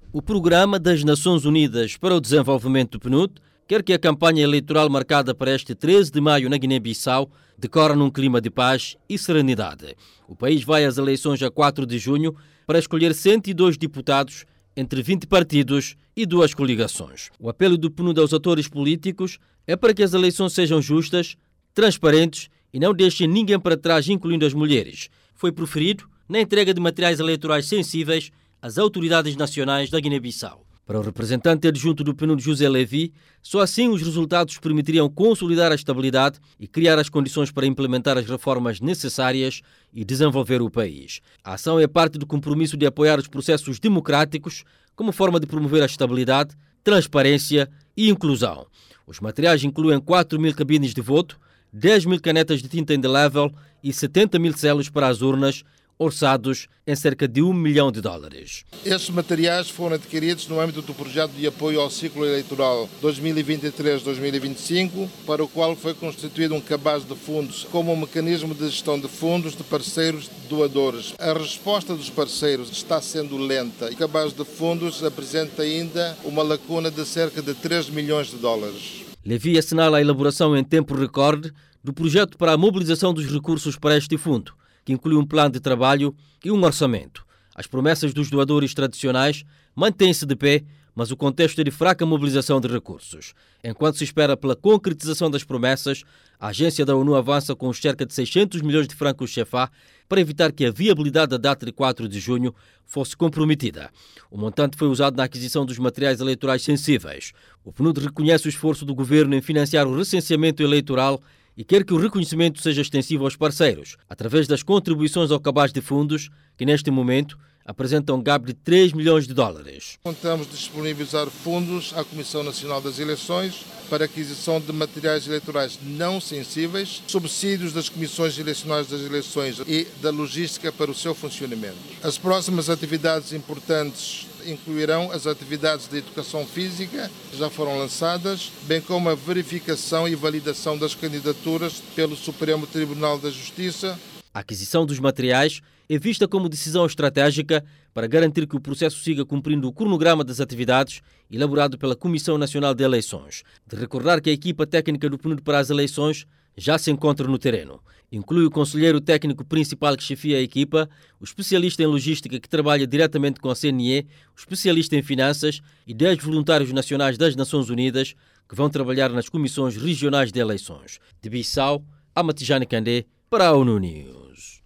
O Programa das Nações Unidas para o Desenvolvimento do PNUD quer que a campanha eleitoral marcada para este 13 de maio na Guiné-Bissau decorra num clima de paz e serenidade. O país vai às eleições a 4 de junho para escolher 102 deputados entre 20 partidos e 2 coligações. O apelo do PNUD aos atores políticos é para que as eleições sejam justas, transparentes e não deixem ninguém para trás, incluindo as mulheres. Foi proferido na entrega de materiais eleitorais sensíveis às autoridades nacionais da Guiné-Bissau. Para o representante adjunto do PNUD, José Levi, só assim os resultados permitiriam consolidar a estabilidade e criar as condições para implementar as reformas necessárias e desenvolver o país. A ação é parte do compromisso de apoiar os processos democráticos como forma de promover a estabilidade, transparência e inclusão. Os materiais incluem 4.000 cabines de voto, 10.000 canetas de tinta indelével e 70.000 selos para as urnas, orçados em cerca de $1 milhão. Estes materiais foram adquiridos no âmbito do projeto de apoio ao ciclo eleitoral 2023-2025, para o qual foi constituído um cabaz de fundos como um mecanismo de gestão de fundos de parceiros doadores. A resposta dos parceiros está sendo lenta. O cabaz de fundos apresenta ainda uma lacuna de cerca de $3 milhões. Levi assinala a elaboração em tempo recorde do projeto para a mobilização dos recursos para este fundo, que inclui um plano de trabalho e um orçamento. As promessas dos doadores tradicionais mantêm-se de pé, mas o contexto é de fraca mobilização de recursos. Enquanto se espera pela concretização das promessas, a agência da ONU avança com cerca de 600 milhões de francos CFA para evitar que a viabilidade da data de 4 de junho fosse comprometida. O montante foi usado na aquisição dos materiais eleitorais sensíveis. O PNUD reconhece o esforço do governo em financiar o recenseamento eleitoral e quer que o reconhecimento seja extensivo aos parceiros, através das contribuições ao cabaz de fundos, que neste momento apresentam um gap de $3 milhões. Contamos disponibilizar fundos à Comissão Nacional das Eleições para aquisição de materiais eleitorais não sensíveis, subsídios das comissões elecionais das eleições e da logística para o seu funcionamento. As próximas atividades importantes incluirão as atividades de educação física, que já foram lançadas, bem como a verificação e validação das candidaturas pelo Supremo Tribunal da Justiça. A aquisição dos materiais é vista como decisão estratégica para garantir que o processo siga cumprindo o cronograma das atividades elaborado pela Comissão Nacional de Eleições. De recordar que a equipa técnica do PNUD para as eleições já se encontra no terreno. Inclui o conselheiro técnico principal que chefia a equipa, o especialista em logística que trabalha diretamente com a CNE, o especialista em finanças e 10 voluntários nacionais das Nações Unidas que vão trabalhar nas comissões regionais de eleições. De Bissau, Amatijane Kandé, para a ONU News.